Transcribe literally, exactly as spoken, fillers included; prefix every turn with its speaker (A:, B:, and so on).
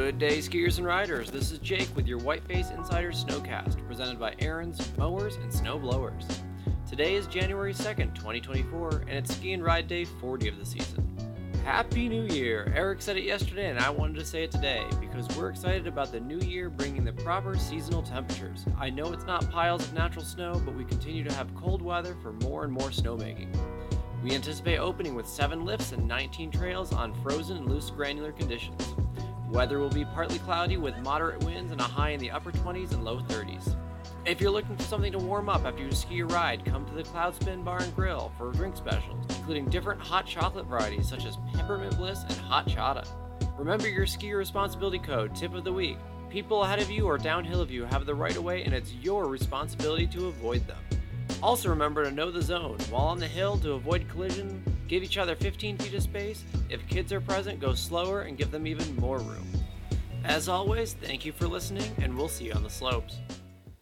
A: Good day, skiers and riders. This is Jake with your Whiteface Insider Snowcast, presented by Aaron's Mowers and Snow Blowers. Today is January second, twenty twenty-four, and it's ski and ride day forty of the season. Happy New Year! Eric said it yesterday, and I wanted to say it today, because we're excited about the new year bringing the proper seasonal temperatures. I know it's not piles of natural snow, but we continue to have cold weather for more and more snowmaking. We anticipate opening with seven lifts and nineteen trails on frozen and loose granular conditions. Weather will be partly cloudy with moderate winds and a high in the upper twenties and low thirties. If you're looking for something to warm up after you ski or ride, come to the Cloudspin Bar and Grill for drink specials, including different hot chocolate varieties such as Peppermint Bliss and Hot Chata. Remember your skier responsibility code, tip of the week. People ahead of you or downhill of you have the right of way, and it's your responsibility to avoid them. Also remember to know the zone. While on the hill, to avoid collision, give each other fifteen feet of space. If kids are present, go slower and give them even more room. As always, thank you for listening, and we'll see you on the slopes.